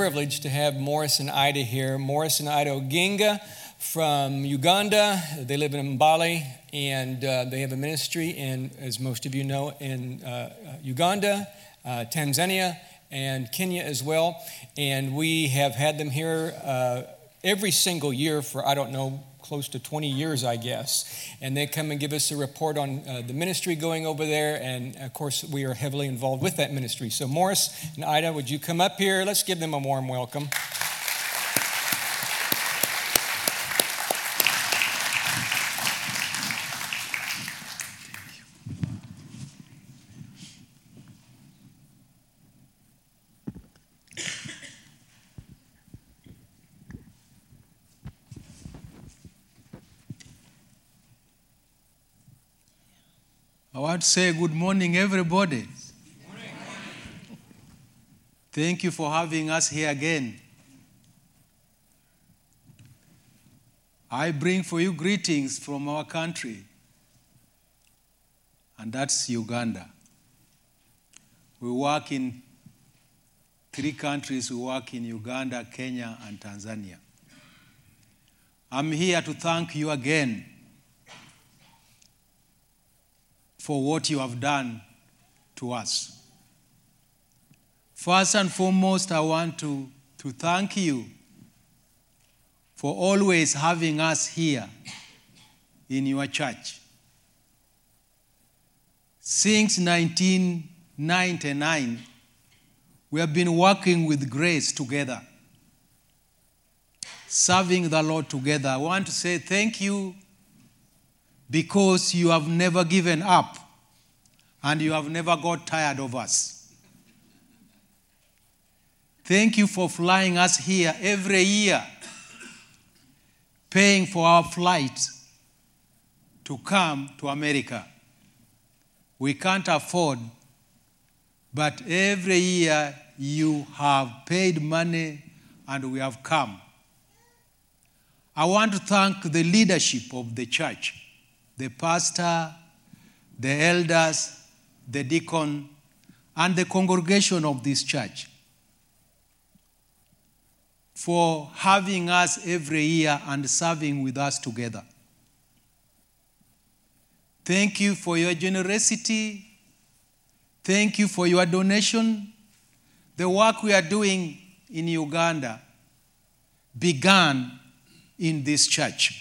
privilege to have Morris and Ida here. Morris and Ida Oginga from Uganda. They live in Mbale, and they have a ministry in, as most of you know, in Uganda, Tanzania, and Kenya as well. And we have had them here every single year for, I don't know, close to 20 years, I guess. And they come and give us a report on the ministry going over there. And, of course, we are heavily involved with that ministry. So, Morris and Ida, would you come up here? Let's give them a warm welcome. I want to say good morning, everybody. Good morning. Thank you for having us here again. I bring for you greetings from our country, and that's Uganda. We work in 3 countries. We work in Uganda, Kenya, and Tanzania. I'm here to thank you again for what you have done to us. First and foremost, I want to thank you for always having us here in your church. Since 1999, we have been working with Grace together, serving the Lord together. I want to say thank you because you have never given up and you have never got tired of us. Thank you for flying us here every year, paying for our flight to come to America. We can't afford, but every year you have paid money and we have come. I want to thank the leadership of the church, the pastor, the elders, the deacon, and the congregation of this church for having us every year and serving with us together. Thank you for your generosity. Thank you for your donation. The work we are doing in Uganda began in this church.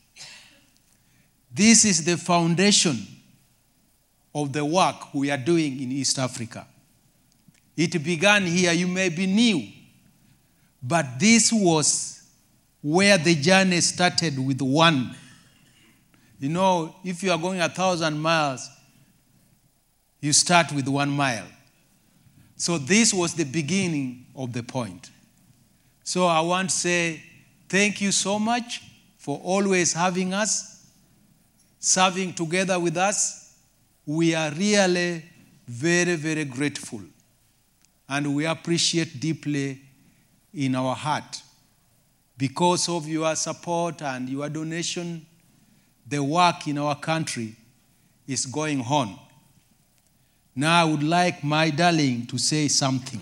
This is the foundation of the work we are doing in East Africa. It began here. You may be new, but this was where the journey started with one. You know, if you are going 1,000 miles, you start with 1 mile. So this was the beginning of the point. So I want to say thank you so much for always having us, serving together with us. We are really very, very grateful. And we appreciate deeply in our heart. Because of your support and your donation, the work in our country is going on. Now I would like my darling to say something.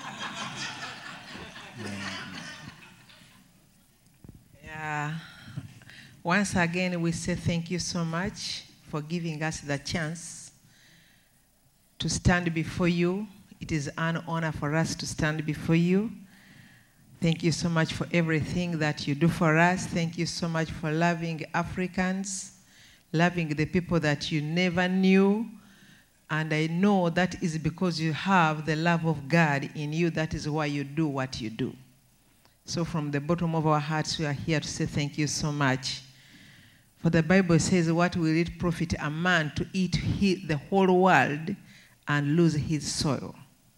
Once again, we say thank you so much for giving us the chance to stand before you. It is an honor for us to stand before you. Thank you so much for everything that you do for us. Thank you so much for loving Africans, loving the people that you never knew. And I know that is because you have the love of God in you. That is why you do what you do. So from the bottom of our hearts, we are here to say thank you so much. For the Bible says, what will it profit a man to eat the whole world and lose his soul?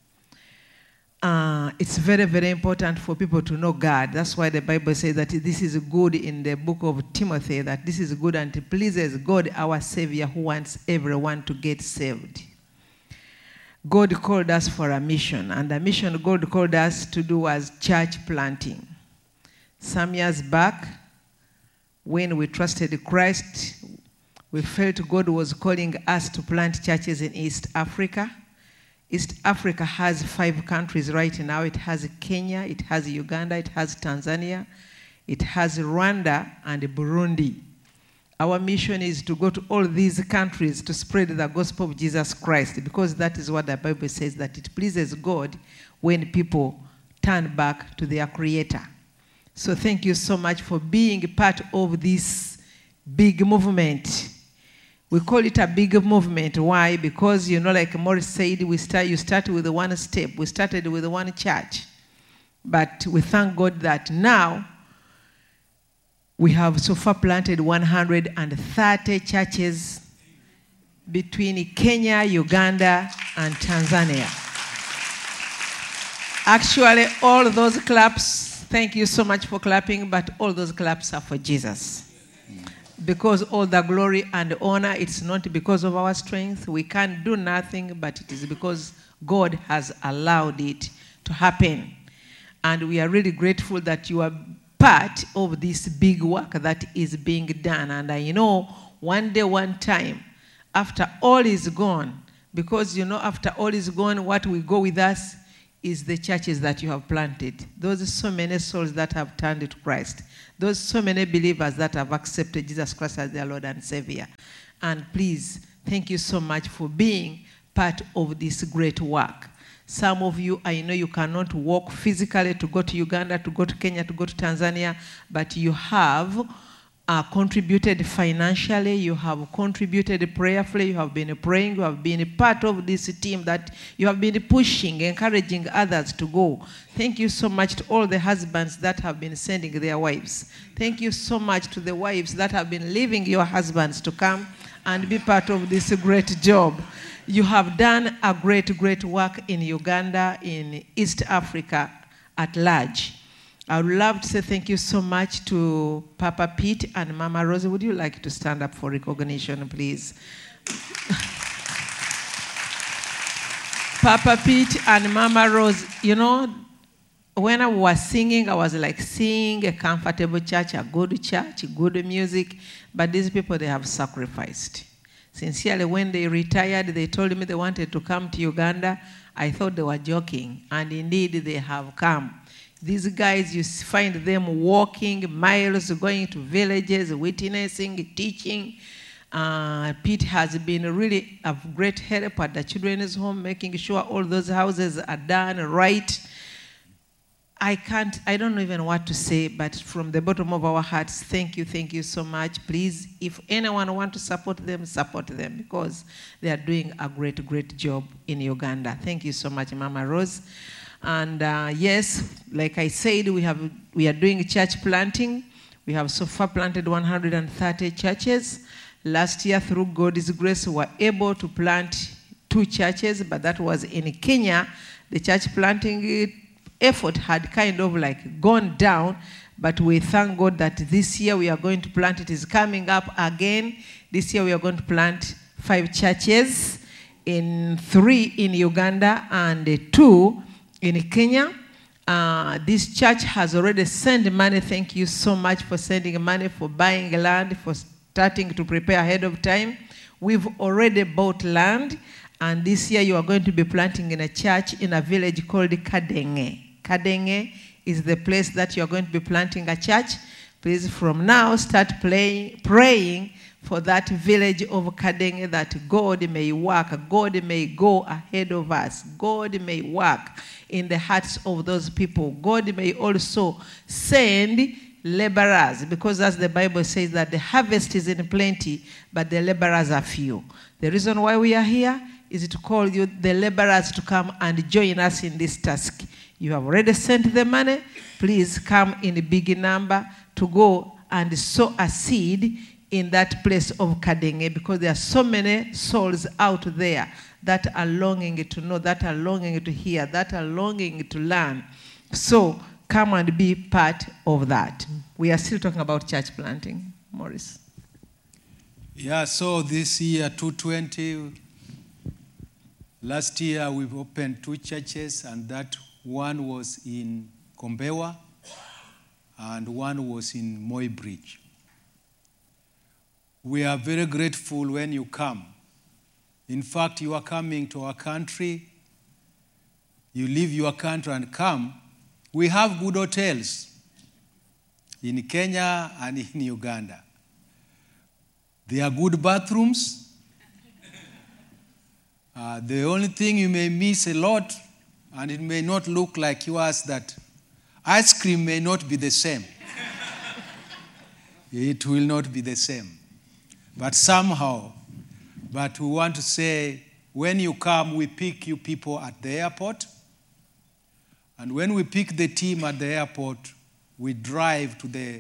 It's very, very important for people to know God. That's why the Bible says that this is good in the book of Timothy, that this is good and it pleases God, our Savior, who wants everyone to get saved. God called us for a mission, and the mission God called us to do was church planting. Some years back, when we trusted Christ, we felt God was calling us to plant churches in East Africa, East Africa has 5 countries right now. It has Kenya, it has Uganda, it has Tanzania, it has Rwanda and Burundi. Our mission is to go to all these countries to spread the gospel of Jesus Christ, because that is what the Bible says, that it pleases God when people turn back to their Creator. So thank you so much for being part of this big movement. We call it a big movement. Why? Because, like Morris said, you start with one step. We started with one church. But we thank God that now we have so far planted 130 churches between Kenya, Uganda, and Tanzania. Actually, all those claps, thank you so much for clapping, but all those claps are for Jesus. Because all the glory and honor, it's not because of our strength. We can't do nothing, but it is because God has allowed it to happen. And we are really grateful that you are part of this big work that is being done. And I know one day, one time, after all is gone, because after all is gone, what will go with us is the churches that you have planted. Those are so many souls that have turned to Christ. Those so many believers that have accepted Jesus Christ as their Lord and Savior. And please, thank you so much for being part of this great work. Some of you, I know you cannot walk physically to go to Uganda, to go to Kenya, to go to Tanzania, but you have contributed financially, you have contributed prayerfully, you have been praying, you have been a part of this team that you have been pushing, encouraging others to go. Thank you so much to all the husbands that have been sending their wives. Thank you so much to the wives that have been leaving your husbands to come and be part of this great job. You have done a great, great work in Uganda, in East Africa at large. I would love to say thank you so much to Papa Pete and Mama Rose. Would you like to stand up for recognition, please? Papa Pete and Mama Rose, when I was singing, I was like singing a comfortable church, a good music. But these people, they have sacrificed. Sincerely, when they retired, they told me they wanted to come to Uganda. I thought they were joking. And indeed, they have come. These guys, you find them walking miles, going to villages, witnessing, teaching. Pete has been really a great help at the children's home, making sure all those houses are done right. I don't know even what to say, but from the bottom of our hearts, thank you so much. Please, if anyone wants to support them, because they are doing a great, great job in Uganda. Thank you so much, Mama Rose. And yes, like I said, we are doing church planting. We have so far planted 130 churches. Last year, through God's grace, we were able to plant 2 churches, but that was in Kenya. The church planting effort had kind of like gone down, but we thank God that this year we are going to plant. It is coming up again. This year we are going to plant 5 churches, 3 in Uganda and 2 in Kenya. This church has already sent money. Thank you so much for sending money, for buying land, for starting to prepare ahead of time. We've already bought land, and this year you are going to be planting in a church in a village called Kadenge. Kadenge is the place that you are going to be planting a church. Please, from now, start praying for that village of Kadenge, that God may work, God may go ahead of us, God may work in the hearts of those people. God may also send laborers, because as the Bible says that the harvest is in plenty, but the laborers are few. The reason why we are here is to call you, the laborers, to come and join us in this task. You have already sent the money. Please come in a big number to go and sow a seed in that place of Kadenge, because there are so many souls out there that are longing to know, that are longing to hear, that are longing to learn. So come and be part of that. We are still talking about church planting. Morris. Yeah, so this year, 220, last year we've opened 2 churches, and that one was in Kombewa and one was in Moi Bridge. We are very grateful when you come. In fact, you are coming to our country you leave your country and come, we have good hotels in Kenya and in Uganda. There are good bathrooms. The only thing you may miss a lot, and it may not look like yours, that ice cream may not be the same. It will not be the same. But somehow, but we want to say, when you come, we pick you people at the airport. And when we pick the team at the airport, we drive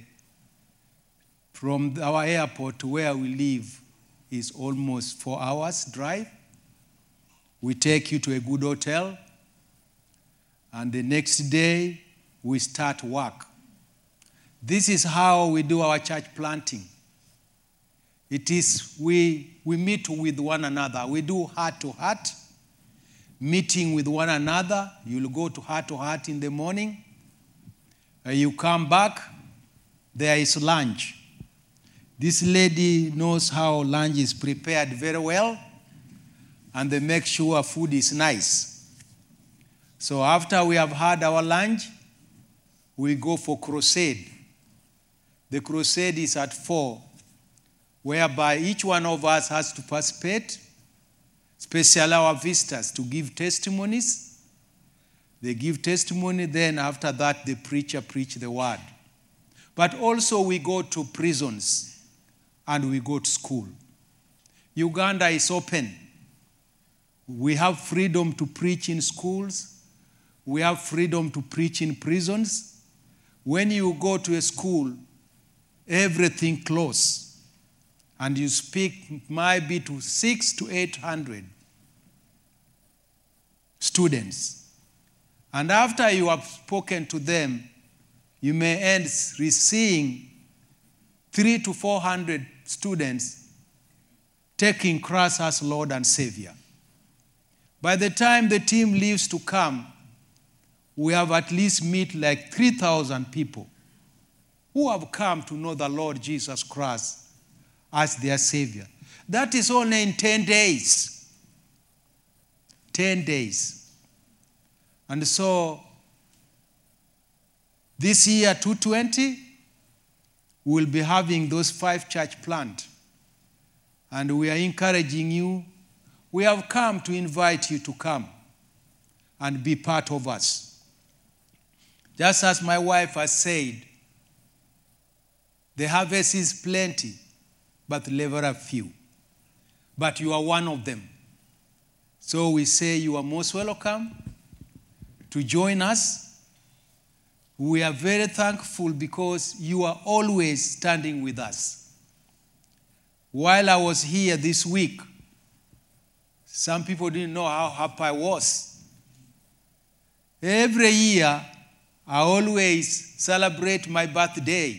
from our airport to where we live is almost 4 hours drive. We take you to a good hotel. And the next day, we start work. This is how we do our church planting. It is, we meet with one another. We do heart-to-heart, meeting with one another. You'll go to heart in the morning. You come back, there is lunch. This lady knows how lunch is prepared very well, and they make sure food is nice. So after we have had our lunch, we go for crusade. The crusade is at 4, whereby each one of us has to participate, especially our visitors, to give testimonies. They give testimony, then after that the preacher preach the word. But also we go to prisons and we go to school. Uganda is open. We have freedom to preach in schools. We have freedom to preach in prisons. When you go to a school, everything closed, and you speak maybe to 600 to 800 students. And after you have spoken to them, you may end receiving 300 to 400 students taking Christ as Lord and Savior. By the time the team leaves to come, we have at least meet like 3,000 people who have come to know the Lord Jesus Christ as their Savior. That is only in 10 days. 10 days. And so, this year, 2020, we'll be having those 5 church plant. And we are encouraging you. We have come to invite you to come and be part of us. Just as my wife has said, the harvest is plenty, but the laborer few. But you are one of them. So we say you are most welcome to join us. We are very thankful because you are always standing with us. While I was here this week, some people didn't know how happy I was. Every year, I always celebrate my birthday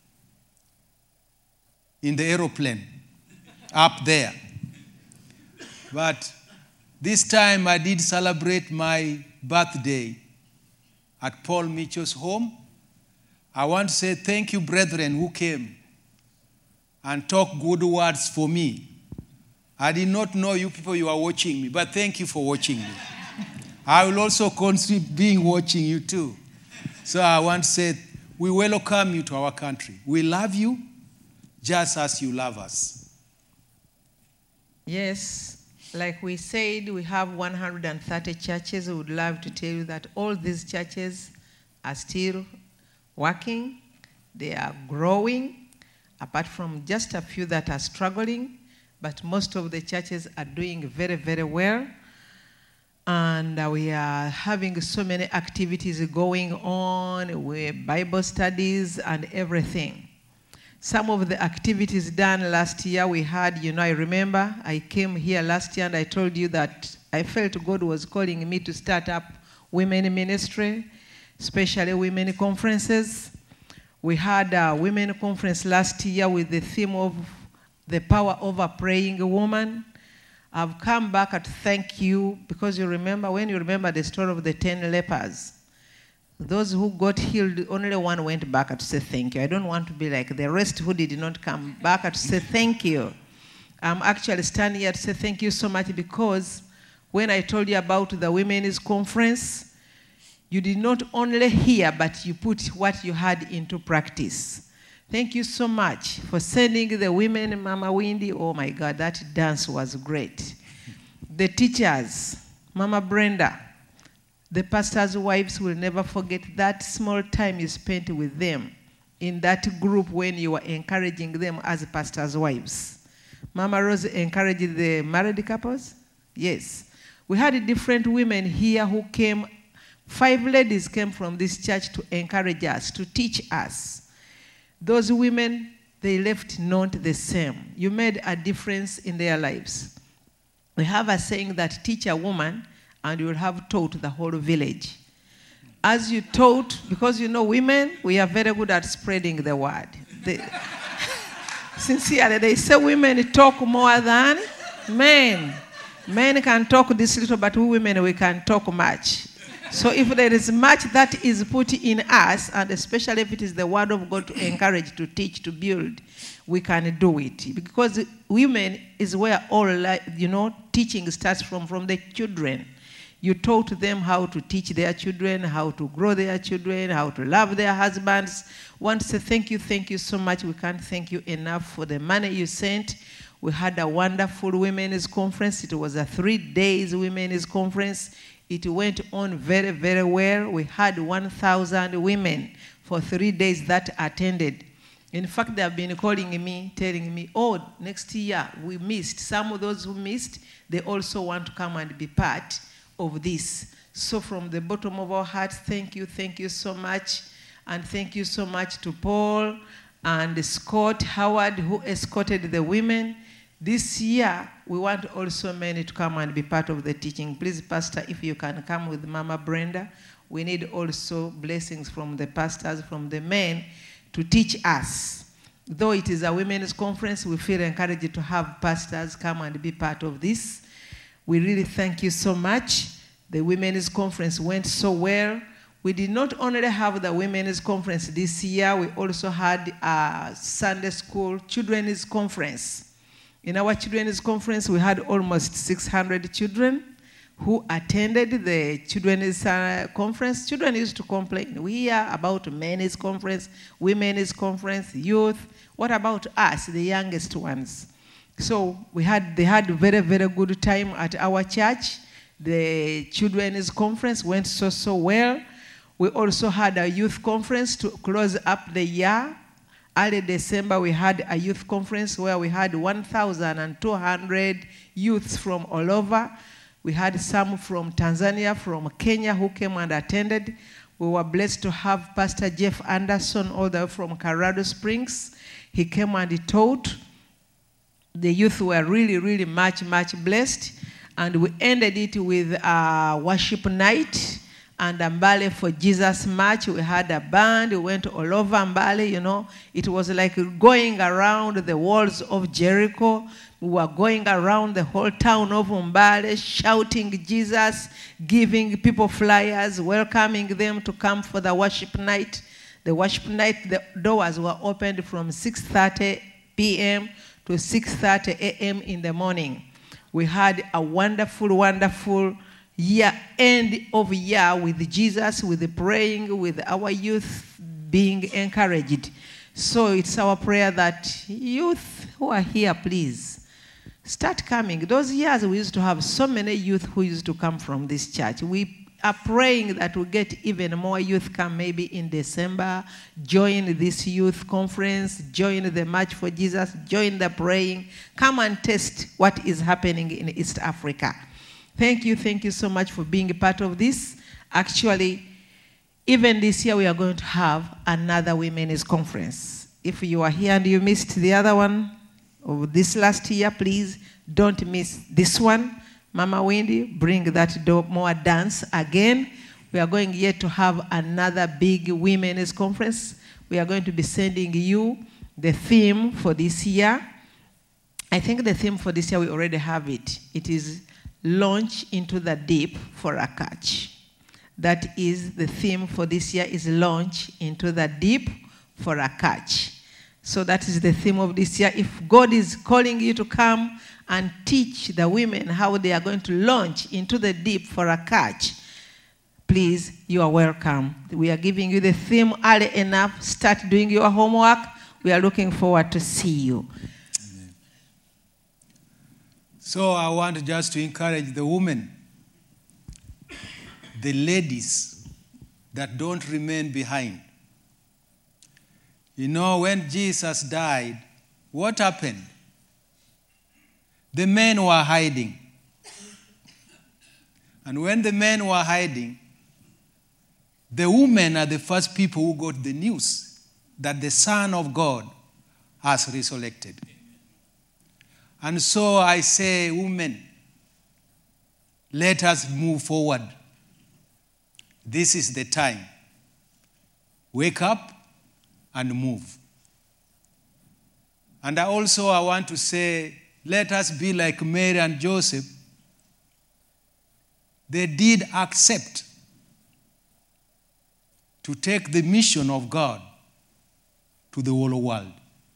in the aeroplane up there. But this time I did celebrate my birthday at Paul Mitchell's home. I want to say thank you, brethren, who came and talked good words for me. I did not know you people, you are watching me, but thank you for watching me. I will also consider being watching you too. So I want to say, we welcome you to our country. We love you just as you love us. Yes, like we said, we have 130 churches. We would love to tell you that all these churches are still working. They are growing, apart from just a few that are struggling. But most of the churches are doing very, very well. And we are having so many activities going on, with Bible studies and everything. Some of the activities done last year we had, I remember I came here last year and I told you that I felt God was calling me to start up women ministry, especially women conferences. We had a women conference last year with the theme of the power of a praying woman. I've come back to thank you because when you remember the story of the 10 lepers, those who got healed, only one went back to say thank you. I don't want to be like the rest who did not come back to say thank you. I'm actually standing here to say thank you so much because When I told you about the women's conference, you did not only hear, but you put what you had into practice. Thank you so much for sending the women, Mama Wendy. Oh my God, that dance was great. The teachers, Mama Brenda, the pastors' wives will never forget that small time you spent with them in that group when you were encouraging them as pastors' wives. Mama Rose encouraged the married couples? Yes. We had different women here who came. 5 ladies came from this church to encourage us, to teach us. Those women, they left not the same. You made a difference in their lives. We have a saying that teach a woman and you will have taught the whole village. As you taught, because you know women, we are very good at spreading the word. Sincerely, they say women talk more than men. Men can talk this little, but we women, we can talk much. So if there is much that is put in us, and especially if it is the word of God to encourage, to teach, to build, we can do it. Because women is where all, teaching starts from the children. You taught them how to teach their children, how to grow their children, how to love their husbands. Want to say thank you so much. We can't thank you enough for the money you sent. We had a wonderful women's conference. It was a 3 days women's conference. It went on very, very well. We had 1,000 women for 3 days that attended. In fact, they have been calling me, telling me, oh, next year we missed. Some of those who missed, they also want to come and be part of this. So from the bottom of our hearts, thank you so much. And thank you so much to Paul and Scott Howard, who escorted the women. This year, we want also men to come and be part of the teaching. Please, Pastor, if you can come with Mama Brenda. We need also blessings from the pastors, from the men, to teach us. Though it is a women's conference, we feel encouraged to have pastors come and be part of this. We really thank you so much. The women's conference went so well. We did not only have the women's conference this year, we also had a Sunday school children's conference. In our children's conference, we had almost 600 children who attended the children's conference. Children used to complain. We hear about men's conference, women's conference, youth. What about us, the youngest ones? So they had very, very good time at our church. The children's conference went so well. We also had a youth conference to close up the year. Early December, we had a youth conference where we had 1,200 youths from all over. We had some from Tanzania, from Kenya, who came and attended. We were blessed to have Pastor Jeff Anderson, all the way from Colorado Springs. He came and he taught. The youth were really, really much blessed. And we ended it with a worship night and a Mbale for Jesus March. We had a band. We went all over Mbale, It was like going around the walls of Jericho. We were going around the whole town of Mbale, shouting Jesus, giving people flyers, welcoming them to come for the worship night. The worship night, the doors were opened from 6:30 p.m. to 6:30 a.m. in the morning. We had a wonderful end of year with Jesus, with the praying, with our youth being encouraged. So it's our prayer that youth who are here, please, start coming. Those years we used to have so many youth who used to come from this church. We are praying that we'll get even more youth come maybe in December, join this youth conference, join the March for Jesus, join the praying. Come and test what is happening in East Africa. Thank you so much for being a part of this. Actually, even this year we are going to have another women's conference. If you are here and you missed the other one of this last year, please don't miss this one. Mama Wendy, bring that more dance again. We are going yet to have another big women's conference. We are going to be sending you the theme for this year. I think the theme for this year, we already have it. It is Launch into the Deep for a Catch. That is the theme for this year, is Launch into the Deep for a Catch. So that is the theme of this year. If God is calling you to come and teach the women how they are going to launch into the deep for a catch, please, you are welcome. We are giving you the theme early enough. Start doing your homework. We are looking forward to see you. Amen. So I want just to encourage the women, the ladies that don't remain behind. You know, when Jesus died, what happened? The men were hiding. And when the men were hiding, the women are the first people who got the news that the Son of God has resurrected. And so I say, women, let us move forward. This is the time. Wake up and move. And I want to say, let us be like Mary and Joseph. They did accept to take the mission of God to the whole world.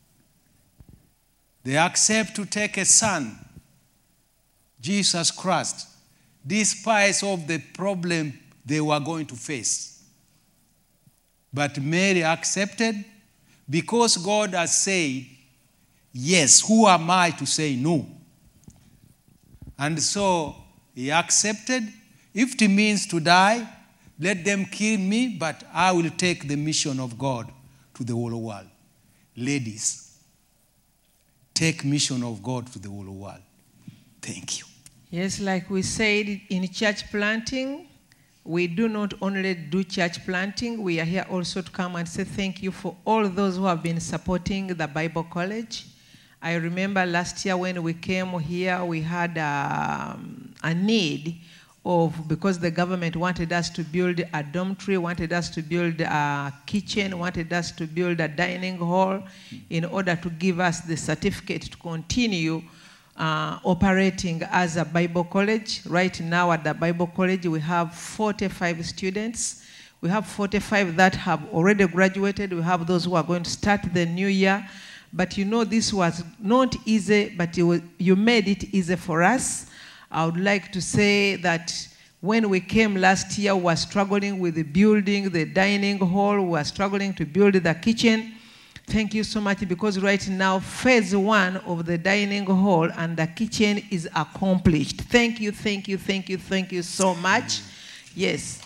They accept to take a son, Jesus Christ, despite of the problem they were going to face. But Mary accepted because God has said, yes, who am I to say no? And so he accepted. If it means to die, let them kill me, but I will take the mission of God to the whole world. Ladies, take mission of God to the whole world. Thank you. Yes, like we said in church planting, we do not only do church planting, we are here also to come and say thank you for all those who have been supporting the Bible College. I remember last year when we came here, we had a need because the government wanted us to build a dormitory, wanted us to build a kitchen, wanted us to build a dining hall in order to give us the certificate to continue operating as a Bible college. Right now at the Bible College, we have 45 students. We have 45 that have already graduated. We have those who are going to start the new year. But you know, this was not easy, but you made it easy for us. I would like to say that when we came last year, we were struggling with the building, the dining hall. We were struggling to build the kitchen. Thank you so much, because right now, phase 1 of the dining hall and the kitchen is accomplished. Thank you, thank you, thank you, thank you so much. Yes.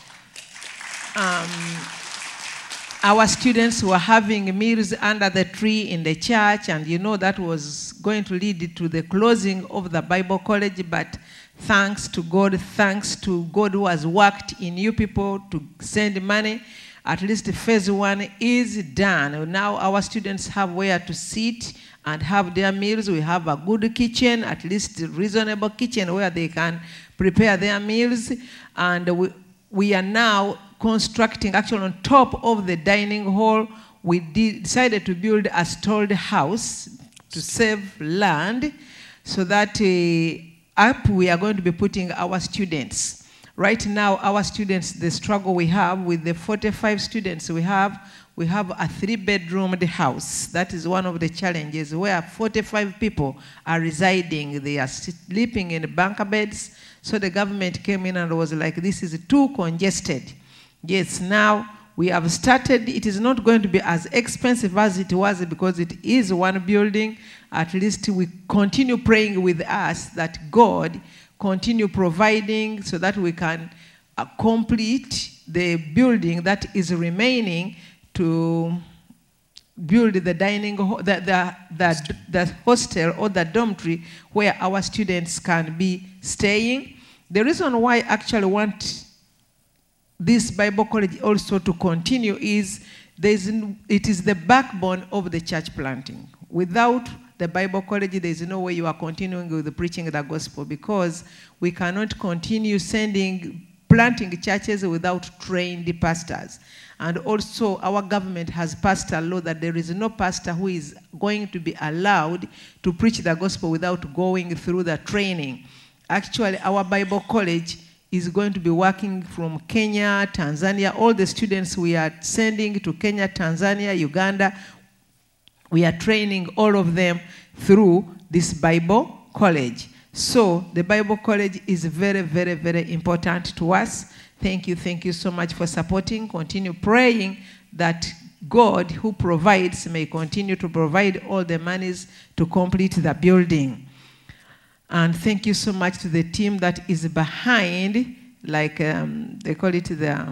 Our students were having meals under the tree in the church, and you know that was going to lead to the closing of the Bible College, but thanks to God who has worked in you people to send money, at least phase 1 is done. Now our students have where to sit and have their meals. We have a good kitchen, at least a reasonable kitchen where they can prepare their meals. And we are now constructing, actually on top of the dining hall, we decided to build a stalled house to save land, so that up we are going to be putting our students. Right now, our students, the struggle we have with the 45 students we have a 3-bedroomed house. That is one of the challenges, where 45 people are residing. They are sleeping in bunker beds. So the government came in and was like, this is too congested. Yes, now we have started. It is not going to be as expensive as it was, because it is one building. At least we continue praying with us that God continue providing so that we can complete the building that is remaining to build the dining hall, the hostel or the dormitory where our students can be staying. The reason why I actually want this Bible college also to continue is it is the backbone of the church planting. Without the Bible college, there is no way you are continuing with the preaching of the gospel, because we cannot continue planting churches without trained pastors. And also our government has passed a law that there is no pastor who is going to be allowed to preach the gospel without going through the training. Actually, our Bible college is going to be working from Kenya, Tanzania. All the students we are sending to Kenya, Tanzania, Uganda, We are training all of them through this Bible college. So the Bible college is very, very, very important to us. Thank you so much for supporting. Continue praying that God who provides may continue to provide all the monies to complete the building. And thank you so much to the team that is behind, like they call it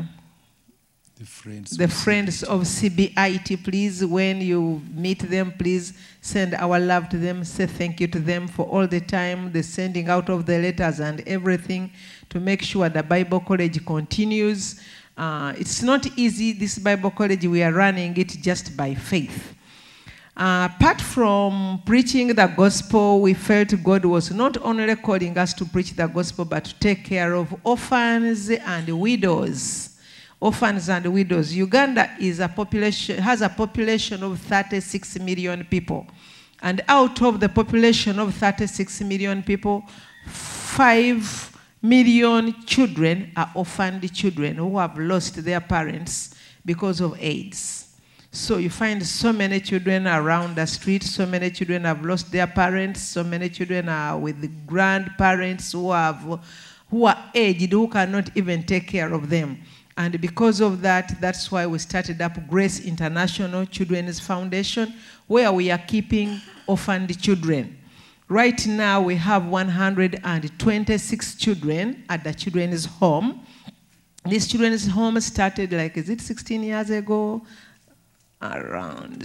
the friends of CBIT. Please, when you meet them, please send our love to them. Say thank you to them for all the time, the sending out of the letters and everything to make sure the Bible college continues. It's not easy, this Bible college. We are running it just by faith. Apart from preaching the gospel, we felt God was not only calling us to preach the gospel, but to take care of orphans and widows. Orphans and widows. Uganda has a population of 36 million people. And out of the population of 36 million people, 5 million children are orphaned children who have lost their parents because of AIDS. So you find so many children around the street, so many children have lost their parents, so many children are with grandparents who are aged, who cannot even take care of them. And because of that, that's why we started up Grace International Children's Foundation, where we are keeping orphaned children. Right now, we have 126 children at the children's home. This children's home started, like, is it 16 years ago? Around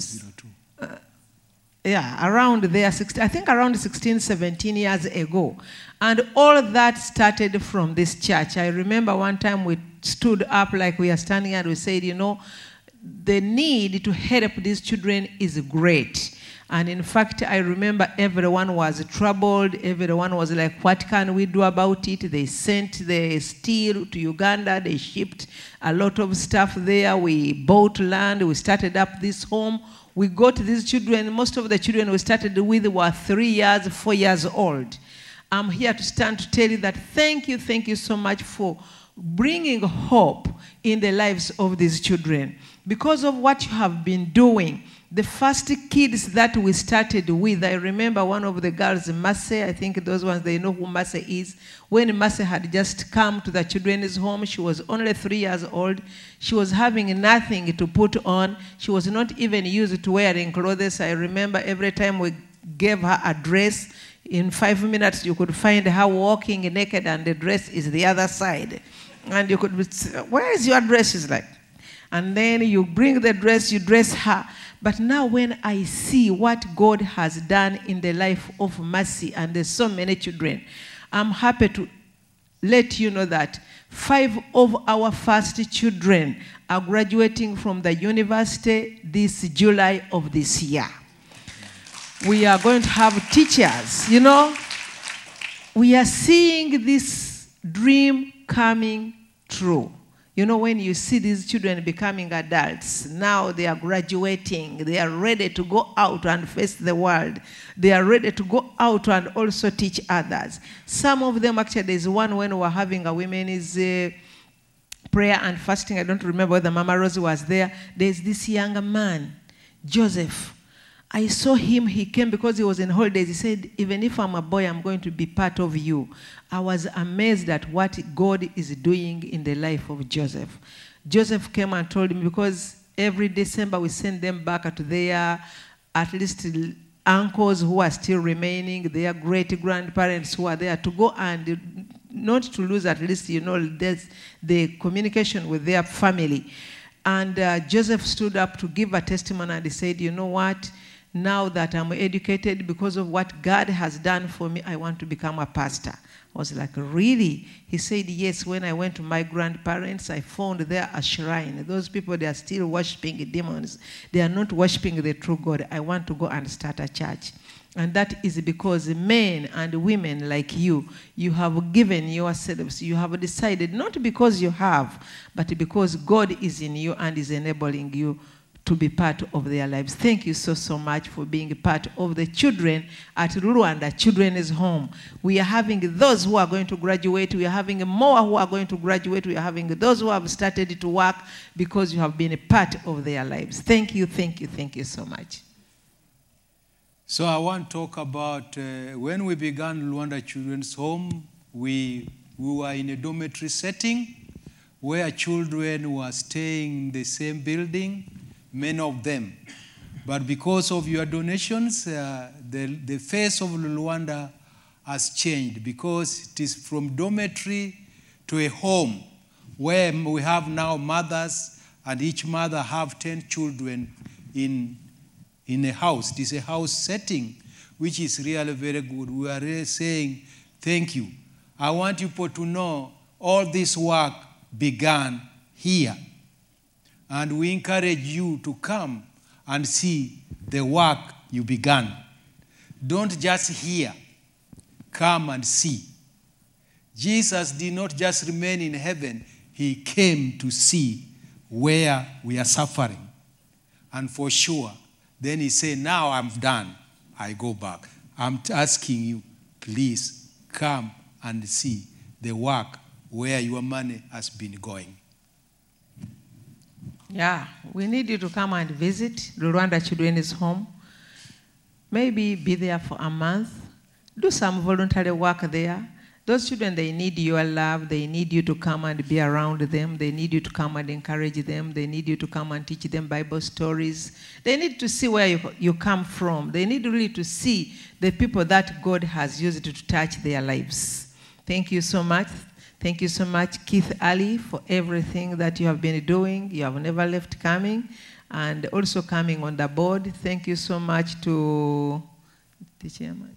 there, I think around 16, 17 years ago. And all that started from this church. I remember one time we stood up like we are standing and we said, you know, the need to help these children is great. And in fact, I remember everyone was troubled. Everyone was like, what can we do about it? They sent the steel to Uganda. They shipped a lot of stuff there. We bought land. We started up this home. We got these children. Most of the children we started with were 3 years, 4 years old. I'm here to stand to tell you that thank you so much for bringing hope in the lives of these children. Because of what you have been doing, the first kids that we started with, I remember one of the girls, Massey, I think those ones, they know who Massey is. When Massey had just come to the children's home, she was only 3 years old. She was having nothing to put on. She was not even used to wearing clothes. I remember every time we gave her a dress, in 5 minutes you could find her walking naked and the dress is the other side. And you could say, where is your dress? She's like, and then you bring the dress, you dress her. But now when I see what God has done in the life of Mercy and there's so many children, I'm happy to let you know that 5 of our first children are graduating from the university this July of this year. We are going to have teachers, you know. We are seeing this dream coming true. You know, when you see these children becoming adults, now they are graduating, they are ready to go out and face the world. They are ready to go out and also teach others. Some of them, actually, there's one when we were having a women's prayer and fasting. I don't remember whether Mama Rosie was there. There's this young man, Joseph. I saw him, he came because he was in holidays. He said, even if I'm a boy, I'm going to be part of you. I was amazed at what God is doing in the life of Joseph. Joseph came and told me, because every December we send them back to their, at least uncles who are still remaining, their great-grandparents who are there, to go and not to lose at least, you know, the communication with their family. And Joseph stood up to give a testimony and he said, you know what? Now that I'm educated because of what God has done for me, I want to become a pastor. I was like, really? He said, yes. When I went to my grandparents, I found there a shrine. Those people, they are still worshiping demons. They are not worshiping the true God. I want to go and start a church. And that is because men and women like you have given yourselves. You have decided, not because you have, but because God is in you and is enabling you to be part of their lives. Thank you so much for being part of the children at Rwanda Children's Home. We are having those who are going to graduate. We are having more who are going to graduate. We are having those who have started to work because you have been a part of their lives. Thank you so much. So I want to talk about when we began Luanda Children's Home, we were in a dormitory setting where children were staying in the same building, many of them. But because of your donations, the face of Luanda has changed because it is from dormitory to a home where we have now mothers, and each mother have 10 children in a house. It is a house setting, which is really very good. We are really saying thank you. I want people to know all this work began here. And we encourage you to come and see the work you began. Don't just hear, come and see. Jesus did not just remain in heaven, he came to see where we are suffering. And for sure, then he said, now I'm done, I go back. I'm asking you, please come and see the work where your money has been going. Yeah, we need you to come and visit Luanda Children's Home. Maybe be there for a month. Do some voluntary work there. Those children, they need your love. They need you to come and be around them. They need you to come and encourage them. They need you to come and teach them Bible stories. They need to see where you come from. They need really to see the people that God has used to touch their lives. Thank you so much. Thank you so much, Keith Ali, for everything that you have been doing. You have never left coming, and also coming on the board. Thank you so much to the chairman.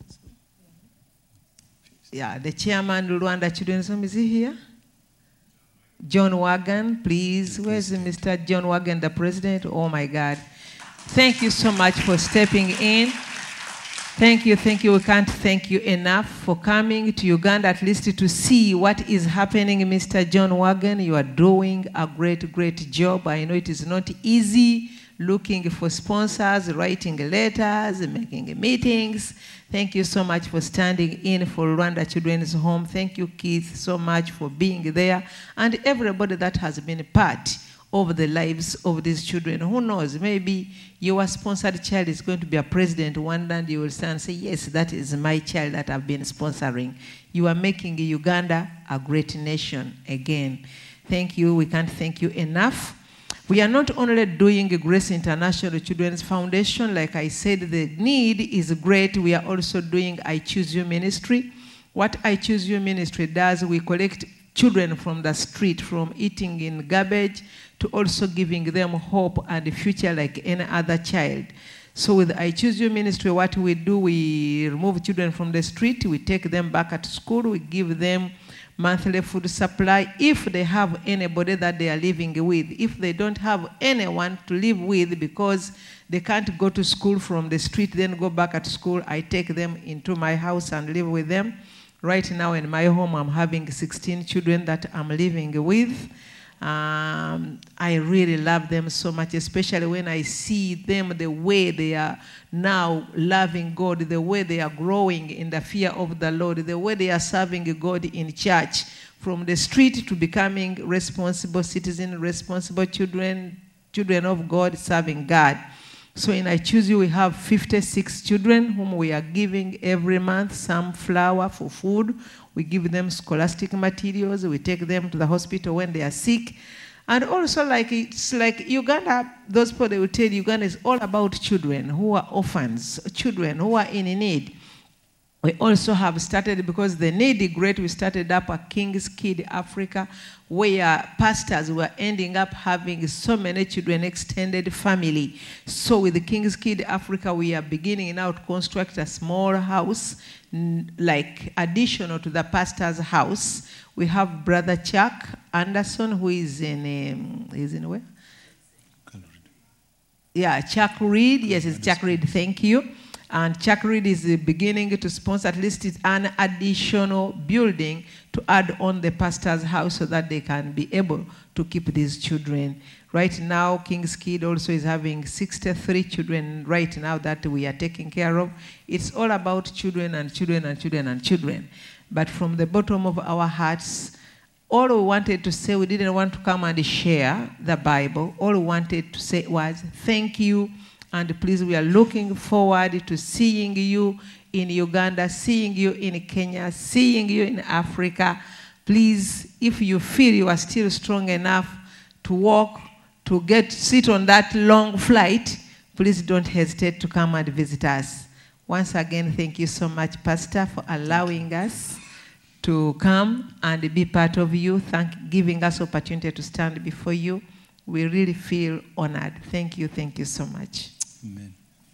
Yeah, the chairman of Luanda Children's Home, is he here? John Wagon, please. Where's Mr. John Wagon, the president? Oh, my God. Thank you so much for stepping in. Thank you. We can't thank you enough for coming to Uganda, at least to see what is happening, Mr. John Wagon. You are doing a great, great job. I know it is not easy looking for sponsors, writing letters, making meetings. Thank you so much for standing in for Luanda Children's Home. Thank you, Keith, so much for being there. And everybody that has been part of the lives of these children. Who knows, maybe your sponsored child is going to be a president one day, and you will stand and say, yes, that is my child that I've been sponsoring. You are making Uganda a great nation again. Thank you. We can't thank you enough. We are not only doing Grace International Children's Foundation. Like I said, the need is great. We are also doing I Choose You Ministry. What I Choose You Ministry does, we collect children from the street, from eating in garbage, to also giving them hope and a future like any other child. So with I Choose You Ministry, what we do, we remove children from the street, we take them back at school, we give them monthly food supply if they have anybody that they are living with. If they don't have anyone to live with because they can't go to school from the street, then go back at school, I take them into my house and live with them. Right now in my home, I'm having 16 children that I'm living with. I really love them so much, especially when I see them, the way they are now loving God, the way they are growing in the fear of the Lord, the way they are serving God in church, from the street to becoming responsible citizens, responsible children of God, serving God. So in I Choose You, we have 56 children whom we are giving every month some flour for food. We give them scholastic materials. We take them to the hospital when they are sick. And also, it's like Uganda, those people, they will tell you, Uganda is all about children who are orphans, children who are in need. We also have started, because the need is great, we started up a King's Kid Africa, where pastors were ending up having so many children, extended family. So with the King's Kid Africa, we are beginning now to construct a small house, like additional to the pastor's house. We have Brother Chuck Anderson, who is in where? Yeah, Chuck Reed. Yes, it's Chuck Reed. Thank you. And Chuck Reed is beginning to sponsor at least an additional building to add on the pastor's house so that they can be able to keep these children. Right now, King's Kid also is having 63 children right now that we are taking care of. It's all about children and children and children and children. But from the bottom of our hearts, all we wanted to say, we didn't want to come and share the Bible. All we wanted to say was, thank you. And please, we are looking forward to seeing you in Uganda, seeing you in Kenya, seeing you in Africa. Please, if you feel you are still strong enough to walk, to sit on that long flight, please don't hesitate to come and visit us. Once again, thank you so much, Pastor, for allowing us to come and be part of you, giving us opportunity to stand before you. We really feel honored. Thank you so much. Amen.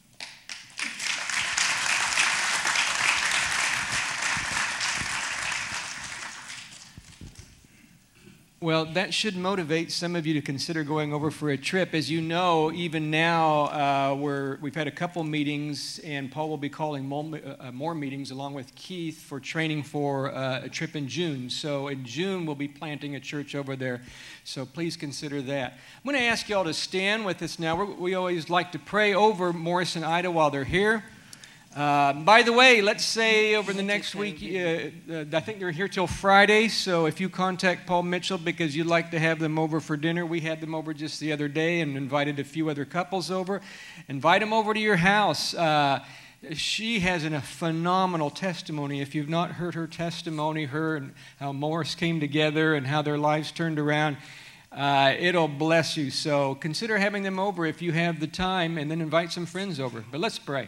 Well, that should motivate some of you to consider going over for a trip. As you know, even now, we've had a couple meetings, and Paul will be calling more meetings along with Keith for training for a trip in June. So in June, we'll be planting a church over there. So please consider that. I'm going to ask you all to stand with us now. We always like to pray over Morris and Ida while they're here. By the way, let's say over the next week, I think they're here till Friday, so if you contact Paul Mitchell because you'd like to have them over for dinner, we had them over just the other day and invited a few other couples over. Invite them over to your house. She has a phenomenal testimony. If you've not heard her testimony, her and how Morris came together and how their lives turned around, it'll bless you. So consider having them over if you have the time, and then invite some friends over. But let's pray.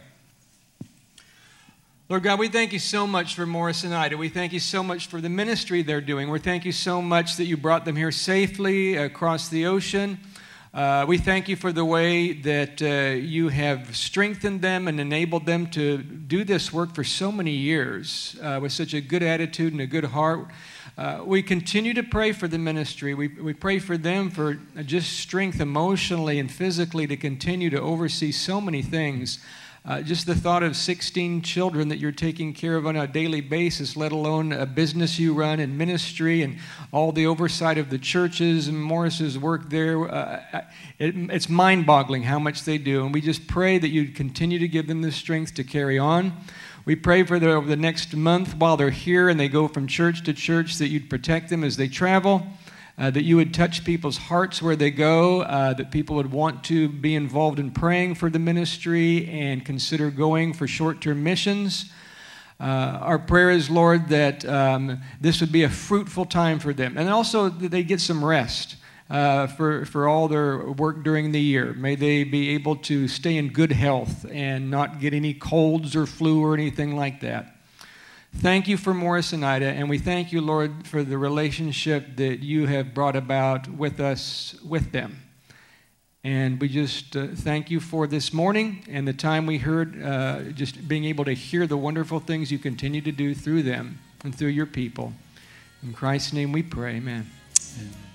Lord God, we thank you so much for Morris and Ida. We thank you so much for the ministry they're doing. We thank you so much that you brought them here safely across the ocean. We thank you for the way that you have strengthened them and enabled them to do this work for so many years with such a good attitude and a good heart. We continue to pray for the ministry. We pray for them for just strength emotionally and physically to continue to oversee so many things. Just the thought of 16 children that you're taking care of on a daily basis, let alone a business you run and ministry and all the oversight of the churches and Morris's work there. It's mind-boggling how much they do. And we just pray that you'd continue to give them the strength to carry on. We pray for over the next month while they're here and they go from church to church that you'd protect them as they travel. That you would touch people's hearts where they go, that people would want to be involved in praying for the ministry and consider going for short-term missions. Our prayer is, Lord, that this would be a fruitful time for them, and also that they get some rest for all their work during the year. May they be able to stay in good health and not get any colds or flu or anything like that. Thank you for Morris and Ida, and we thank you, Lord, for the relationship that you have brought about with us, with them. And we just thank you for this morning and the time we heard, just being able to hear the wonderful things you continue to do through them and through your people. In Christ's name we pray, amen. Amen.